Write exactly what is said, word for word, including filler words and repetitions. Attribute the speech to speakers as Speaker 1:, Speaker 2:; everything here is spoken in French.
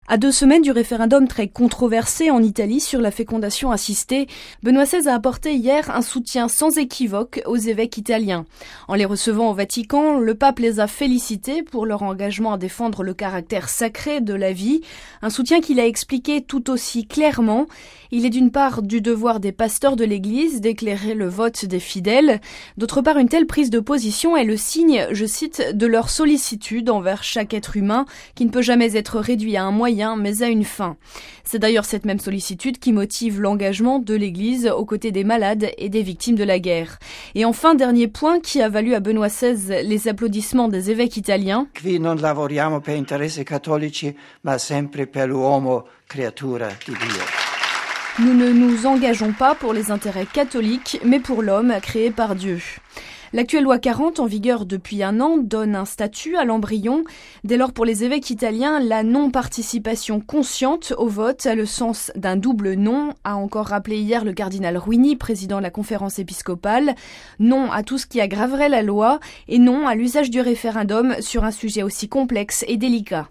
Speaker 1: À deux semaines du référendum très controversé en Italie sur la fécondation assistée, Benoît seize a apporté hier un soutien sans équivoque aux évêques italiens. En les recevant au Vatican, le pape les a félicités pour leur engagement à défendre le caractère sacré de la vie, un soutien qu'il a expliqué tout aussi clairement. Il est d'une part du devoir des pasteurs de l'Église d'éclairer le vote des fidèles, d'autre part une telle prise de position est le signe, je cite, de leur sollicitude envers chaque être humain qui ne peut jamais être réduit à un moyen mais à une fin. C'est d'ailleurs cette même sollicitude qui motive l'engagement de l'Église aux côtés des malades et des victimes de la guerre. Et enfin, dernier point qui a valu à Benoît seize les applaudissements des évêques italiens.
Speaker 2: Qui non lavoriamo per interessi cattolici, ma sempre per l'uomo creatura di Dio.
Speaker 1: Nous ne nous engageons pas pour les intérêts catholiques, mais pour l'homme créé par Dieu. L'actuelle loi quarante, en vigueur depuis un an, donne un statut à l'embryon. Dès lors, pour les évêques italiens, la non-participation consciente au vote a le sens d'un double non, a encore rappelé hier le cardinal Ruini, président de la conférence épiscopale. Non à tout ce qui aggraverait la loi et non à l'usage du référendum sur un sujet aussi complexe et délicat.